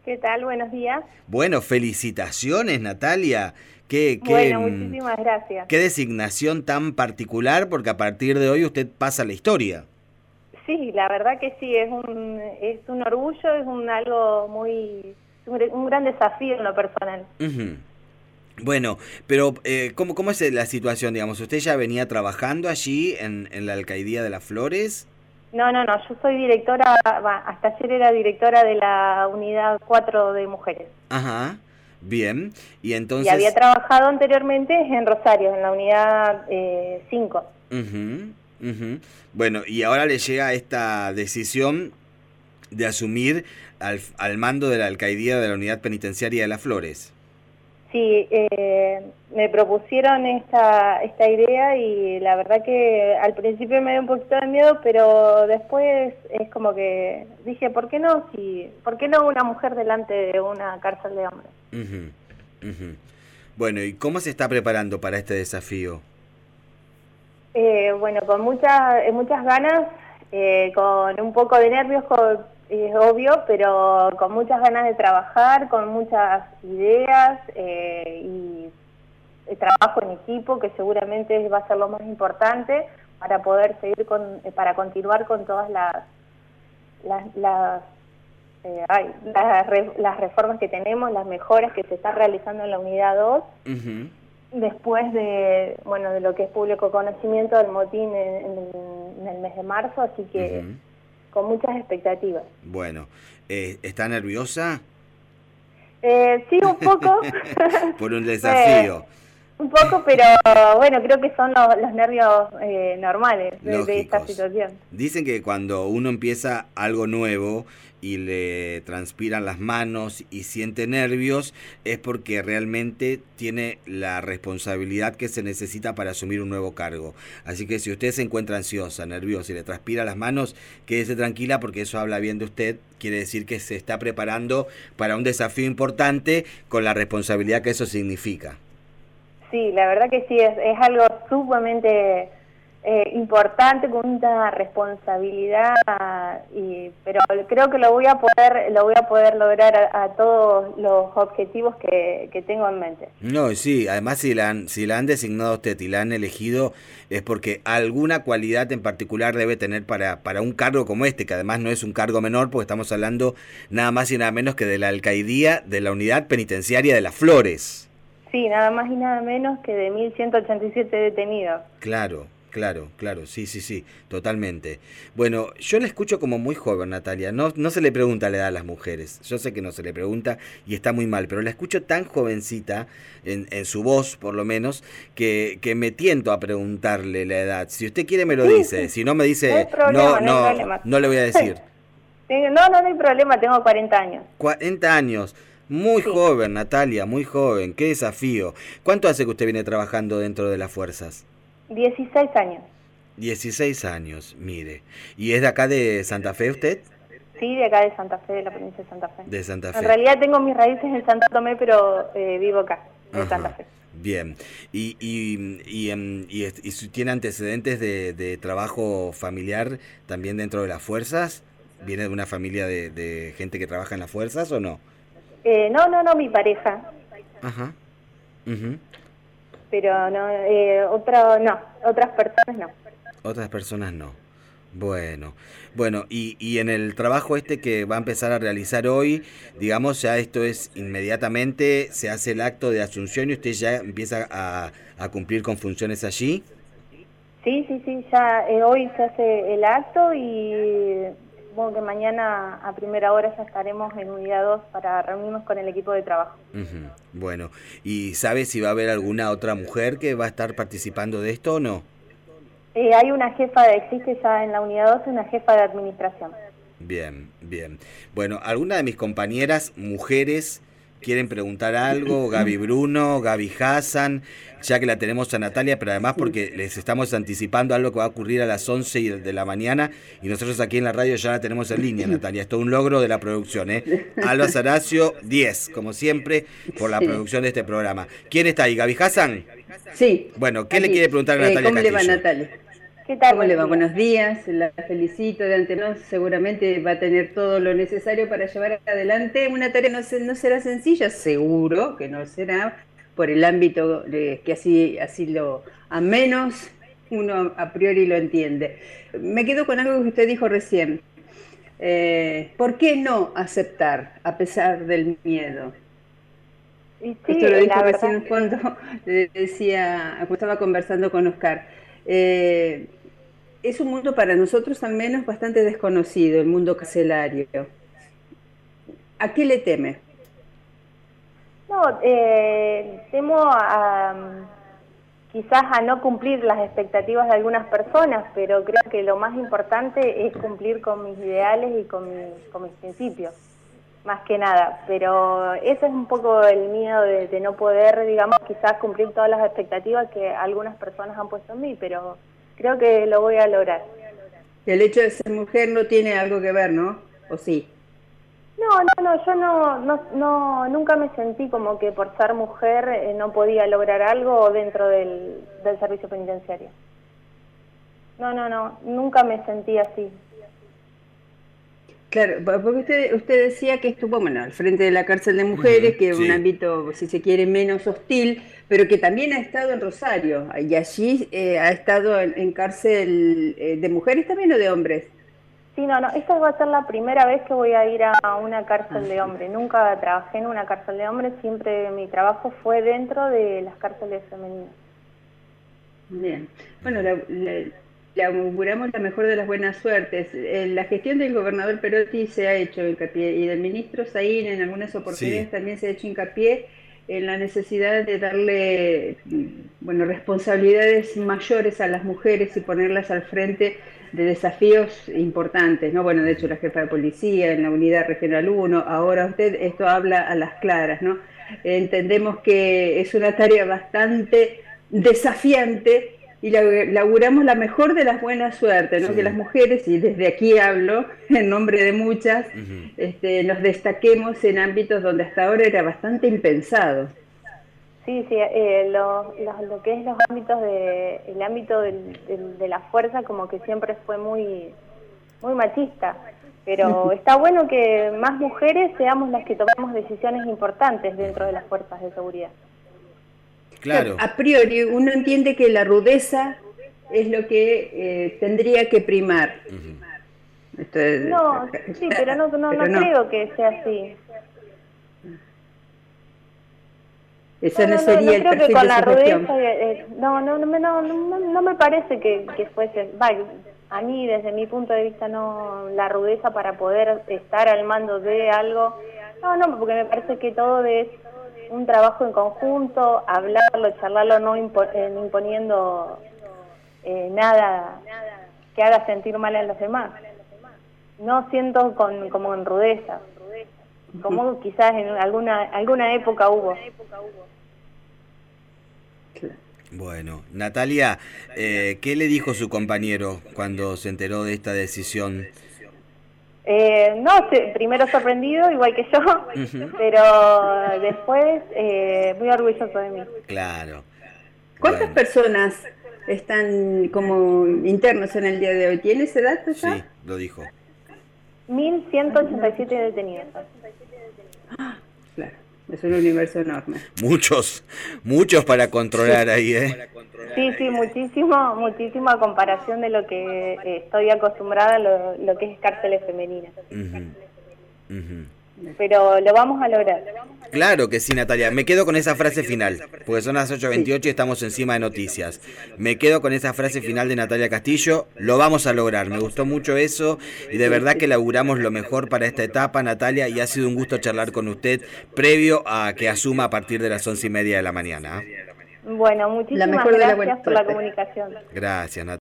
¿Qué tal? Buenos días. Bueno, felicitaciones, Natalia. Bueno, muchísimas gracias. Qué designación tan particular, porque a partir de hoy usted pasa a la historia. Sí, la verdad que sí, es un orgullo, algo un gran desafío en lo personal. Ujú. Bueno, pero ¿cómo es la situación, digamos? ¿Usted ya venía trabajando allí en la Alcaidía de las Flores? No, yo soy directora, hasta ayer era directora de la unidad 4 de mujeres. Ajá, bien. Y Y había entonces... trabajado anteriormente en Rosario, en la unidad 5. Ujú, ujú. Bueno, y ahora le llega esta decisión de asumir al mando de la Alcaidía de la Unidad Penitenciaria de las Flores. Sí, me propusieron esta idea y la verdad que al principio me dio un poquito de miedo, pero después es como que dije, ¿por qué no? ¿Por qué no una mujer delante de una cárcel de hombres? Ujú, ujú. Bueno, ¿y cómo se está preparando para este desafío? Bueno, con muchas ganas, con un poco de nervios, es obvio, pero con muchas ganas de trabajar, con muchas ideas y trabajo en equipo, que seguramente va a ser lo más importante para poder para continuar con todas las reformas que tenemos, las mejoras que se están realizando en la unidad 2. Ujú. Después de lo que es público conocimiento del motín en el mes de marzo, así que Ujú. con muchas expectativas. Bueno, ¿está nerviosa? Sí, un poco, Por un eh, desafío. un poco, pero bueno, creo que son los nervios normales de esta Lógicos. situación. Dicen que cuando uno empieza algo nuevo y le transpiran las manos y siente nervios, es porque realmente tiene la responsabilidad que se necesita para asumir un nuevo cargo. Así que si usted se encuentra ansiosa, nerviosa y le transpira las manos, quédese tranquila, porque eso habla bien de usted. Quiere decir que se está preparando para un desafío importante con la responsabilidad que eso significa. Sí, la verdad que sí, es algo sumamente importante, con mucha responsabilidad, pero creo que lo voy a poder lograr a todos los objetivos que tengo en mente. No, sí, además si la han designado a usted y la han elegido es porque alguna cualidad en particular debe tener para un cargo como este, que además no es un cargo menor, porque estamos hablando nada más y nada menos que de la alcaidía de la Unidad Penitenciaria de las Flores. Sí, nada más y nada menos que de 1.187 detenidos. Claro, claro, claro, sí, sí, sí, totalmente. Bueno, yo la escucho como muy joven, Natalia. No se le pregunta la edad a las mujeres. Yo sé que no se le pregunta y está muy mal, pero la escucho tan jovencita, en su voz por lo menos, que me tiento a preguntarle la edad. Si usted quiere me lo Sí, dice, sí, si no me no hay dice, no, problema, no hay no, problema. no le voy a decir. No hay problema, tengo 40 años. 40 años. Muy Sí, joven, Natalia, muy joven. Qué desafío. ¿Cuánto hace que usted viene trabajando dentro de las fuerzas? 16 años. 16 años, mire. ¿Y es de acá de Santa Fe usted? Sí, de acá de Santa Fe, de la provincia de Santa Fe. De Santa En Fe. realidad tengo mis raíces en Santo Tomé, pero vivo acá, en Santa Ajá. Fe. Bien. ¿Y tiene antecedentes de trabajo familiar también dentro de las fuerzas? ¿Viene de una familia de gente que trabaja en las fuerzas o no? No, mi pareja, Ajá. Ujú. pero no, otras personas no. Otras personas no. Bueno, bueno, y en el trabajo este que va a empezar a realizar hoy, digamos, ya esto es inmediatamente, se hace el acto de asunción y usted ya empieza a cumplir con funciones allí. Sí, ya hoy se hace el acto y supongo que mañana a primera hora ya estaremos en unidad 2 para reunirnos con el equipo de trabajo. Ujú. Bueno, ¿y sabe si va a haber alguna otra mujer que va a estar participando de esto o no? Hay una existe ya en la unidad 2 una jefa de administración. Bien, bien. Bueno, ¿alguna de mis compañeras mujeres quieren preguntar algo? Gaby Bruno, Gaby Hassan, ya que la tenemos a Natalia, pero además porque les estamos anticipando algo que va a ocurrir a las 11 de la mañana y nosotros aquí en la radio ya la tenemos en línea, Natalia. Esto es un logro de la producción, ¿eh? Alba Saracio, 10, como siempre, por la Sí, producción de este programa. ¿Quién está ahí? ¿Gaby Hassan? sí, Bueno, ¿qué le aquí. quiere preguntar a Natalia ¿Cómo le va, Castillo? Natalia? ¿Qué tal? ¿Cómo le va? Buen día. Buenos días, la felicito de antemano, seguramente va a tener todo lo necesario para llevar adelante una tarea. No será sencilla, seguro que no será, por el ámbito que así lo, a menos uno a priori lo entiende. Me quedo con algo que usted dijo recién. ¿Por qué no aceptar a pesar del miedo? Y Esto sí, lo la dijo verdad. recién cuando le decía, cuando estaba conversando con Oscar. Eh, es un mundo para nosotros al menos bastante desconocido, el mundo carcelario. ¿A qué le teme? No, temo quizás a no cumplir las expectativas de algunas personas, pero creo que lo más importante es cumplir con mis ideales y con mis principios, más que nada. Pero ese es un poco el miedo de no poder, digamos, quizás cumplir todas las expectativas que algunas personas han puesto en mí, pero creo que lo voy a lograr. El hecho de ser mujer no tiene algo que ver, ¿no? ¿O sí? Yo nunca me sentí como que por ser mujer no podía lograr algo dentro del servicio penitenciario. Nunca me sentí así. Claro, porque usted decía que estuvo, bueno, al frente de la cárcel de mujeres, que es un Sí. ámbito, si se quiere, menos hostil, pero que también ha estado en Rosario, y allí ha estado en cárcel de mujeres también o de hombres. Sí, esta va a ser la primera vez que voy a ir a una cárcel de Ajá. hombres. Nunca trabajé en una cárcel de hombres, siempre mi trabajo fue dentro de las cárceles femeninas. Bien, bueno, le auguramos la mejor de las buenas suertes. La gestión del gobernador Perotti se ha hecho hincapié y del ministro Saín en algunas Sí. oportunidades también se ha hecho hincapié en la necesidad de darle, bueno, responsabilidades mayores a las mujeres y ponerlas al frente de desafíos importantes, ¿no? Bueno, de hecho la jefa de policía en la unidad regional 1, ahora usted esto habla a las claras, ¿no? Entendemos que es una tarea bastante desafiante y le auguramos la mejor de las buenas suertes, ¿no? Que las Sí. mujeres, y desde aquí hablo en nombre de muchas, Ujú. nos destaquemos en ámbitos donde hasta ahora era bastante impensado. Sí, lo que es los ámbitos el ámbito de la fuerza como que siempre fue muy machista, pero está bueno que más mujeres seamos las que tomamos decisiones importantes dentro de las fuerzas de seguridad. Claro, Claro. a priori uno entiende que la rudeza es lo que tendría que primar. Ujú. Esto es, No, sí, pero pero no no, creo que sea así. ese no sería No el creo que perfil con de la su gestión. rudeza, no me parece que fuese, a mí desde mi punto de vista no, la rudeza para poder estar al mando de algo, porque me parece que todo es un trabajo en conjunto, hablarlo, charlarlo, no imponiendo nada que haga sentir mal a los demás. No siento como en rudeza, como quizás en alguna época hubo. Bueno, Natalia, ¿qué le dijo su compañero cuando se enteró de esta decisión? Primero sorprendido, igual que yo, Ujú. pero después muy orgulloso de mí. Claro. ¿Cuántas Bueno, personas están como internos en el día de hoy? ¿Tiene ese dato sí, ya? lo dijo. 1.187 detenidos. Claro, es un universo enorme. Muchos para controlar ahí, ¿eh? Sí, muchísimo a comparación de lo que estoy acostumbrada, lo que es cárceles femeninas. Ujú, ujú. Pero lo vamos a lograr. Claro que sí, Natalia. Me quedo con esa frase final, porque son las Sí. 8:28 y estamos encima de noticias. Me quedo con esa frase final de Natalia Castillo. Lo vamos a lograr. Me gustó mucho eso y de Sí, verdad que sí. laburamos lo mejor para esta etapa, Natalia, y ha sido un gusto charlar con usted previo a que asuma a partir de las 11:30 de la mañana. Bueno, La muchísimas mejor de la buena gracias por la suerte. comunicación. Gracias, Natalia.